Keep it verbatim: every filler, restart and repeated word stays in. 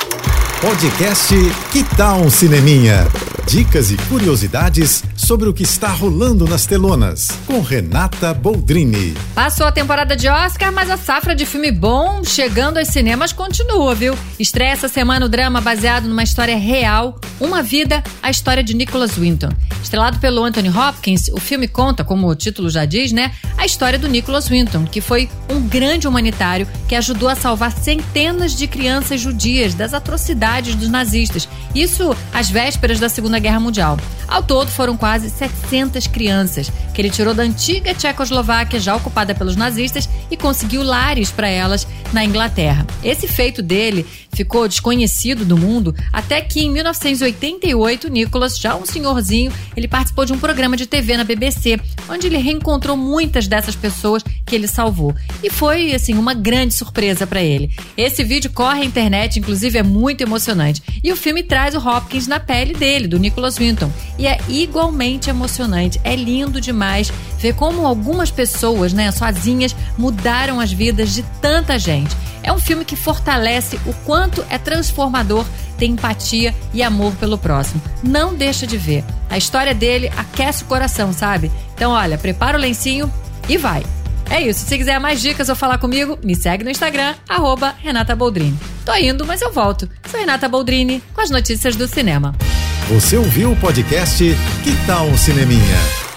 Podcast Que Tal um Cineminha? Dicas e curiosidades sobre o que está rolando nas telonas, com Renata Boldrini. Passou a temporada de Oscar, mas a safra de filme bom chegando aos cinemas continua, viu? Estreia essa semana o drama baseado numa história real, Uma Vida, a história de Nicholas Winton. Estrelado pelo Anthony Hopkins, o filme conta, como o título já diz, né, a história do Nicholas Winton, que foi um grande humanitário que ajudou a salvar centenas de crianças judias das atrocidades dos nazistas. Isso às vésperas da Segunda Guerra Mundial. Ao todo, foram quase setecentas crianças que ele tirou da antiga Tchecoslováquia, já ocupada pelos nazistas, e conseguiu lares para elas na Inglaterra. Esse feito dele ficou desconhecido do mundo até que, em mil novecentos e oitenta e oito, Nicholas, já um senhorzinho, ele participou de um programa de T V na B B C, onde ele reencontrou muitas dessas pessoas que ele salvou. E foi, assim, uma grande surpresa para ele. Esse vídeo corre à internet, inclusive é muito emocionante. E o filme traz o Hopkins na pele dele, do Nicholas Winton. E é igualmente emocionante. É lindo demais ver como algumas pessoas, né, sozinhas, mudaram as vidas de tanta gente. É um filme que fortalece o quanto é transformador ter empatia e amor pelo próximo. Não deixa de ver. A história dele aquece o coração, sabe? Então, olha, prepara o lencinho e vai. É isso. Se quiser mais dicas ou falar comigo, me segue no Instagram, arroba Renata Boldrini. Tô indo, mas eu volto. Sou Renata Boldrini com as notícias do cinema. Você ouviu o podcast Que Tal um Cineminha?